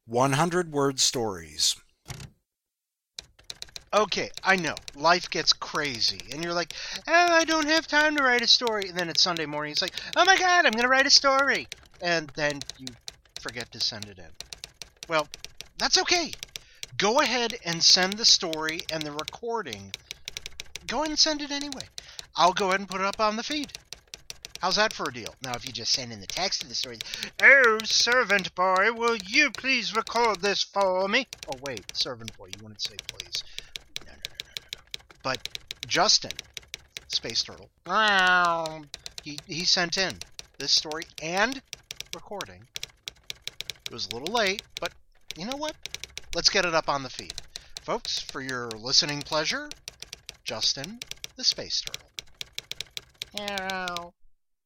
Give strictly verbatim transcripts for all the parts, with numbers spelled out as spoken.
one hundred word stories. Okay, I know. Life gets crazy. And you're like, oh, I don't have time to write a story. And then it's Sunday morning. It's like, oh my God, I'm going to write a story. And then you forget to send it in. Well, that's okay. Go ahead and send the story and the recording. Go ahead and send it anyway. I'll go ahead and put it up on the feed. How's that for a deal? Now, if you just send in the text of the story, oh, servant boy, will you please record this for me? Oh, wait, servant boy, you wanted to say please. No, no, no, no, no, no. But Justin, Space Turtle, he, he sent in this story and recording. It was a little late, but you know what? Let's get it up on the feed. Folks, for your listening pleasure, Justin, the Space Turtle. Meow.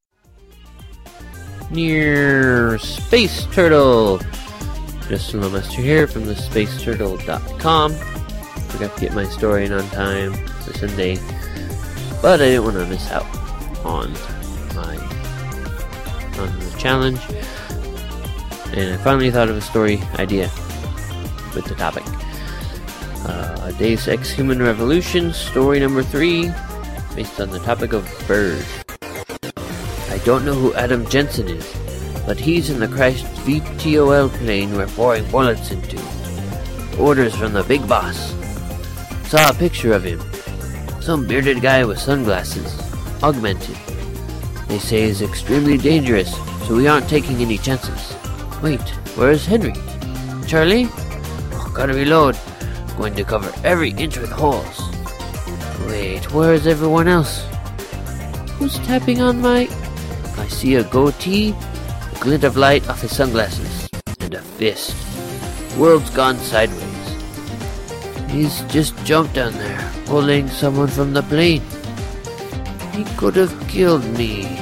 Near Space Turtle. Justin Lemaster here from the space turtle dot com. Forgot to get my story in on time for Sunday, but I didn't want to miss out on my on the challenge. And I finally thought of a story idea with the topic. Uh, Deus Ex Human Revolution, story number three, based on the topic of birds. I don't know who Adam Jensen is, but he's in the crashed V T O L plane we're pouring bullets into. Orders from the big boss. Saw a picture of him. Some bearded guy with sunglasses. Augmented. They say he's extremely dangerous, so we aren't taking any chances. Wait, where's Henry? Charlie? Oh, gotta reload. Going to cover every inch with holes. Wait, where's everyone else? Who's tapping on my... I see a goatee, a glint of light off his sunglasses, and a fist. World's gone sideways. He's just jumped down there, pulling someone from the plane. He could have killed me.